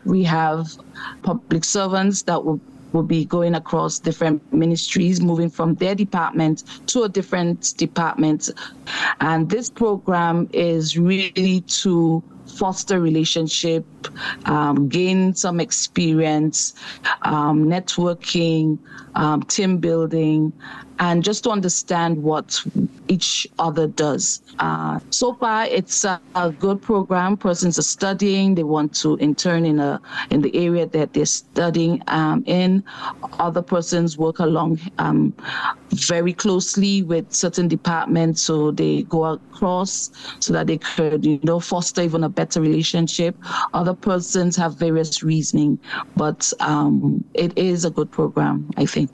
We have public servants that will be going across different ministries, moving from their department to a different department. And this program is really to foster relationship, gain some experience, networking, team building, and just to understand what each other does. So far, it's a good program. Persons are studying. They want to intern in the area that they're studying in. Other persons work along very closely with certain departments, so they go across so that they could, foster even a better relationship. Other persons have various reasoning, but it is a good program, I think.